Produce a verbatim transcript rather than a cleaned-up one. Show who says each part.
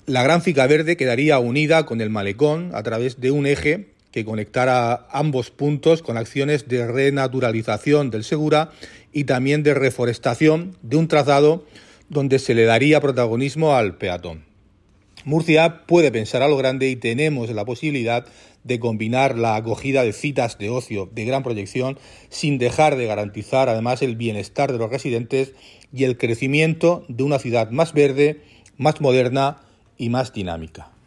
Speaker 1: La Gran Finca Verde quedaría unida con el malecón a través de un eje que conectara ambos puntos con acciones de renaturalización del Segura y también de reforestación de un trazado donde se le daría protagonismo al peatón. Murcia puede pensar a lo grande y tenemos la posibilidad de combinar la acogida de citas de ocio de gran proyección sin dejar de garantizar además el bienestar de los residentes y el crecimiento de una ciudad más verde, más moderna y más dinámica.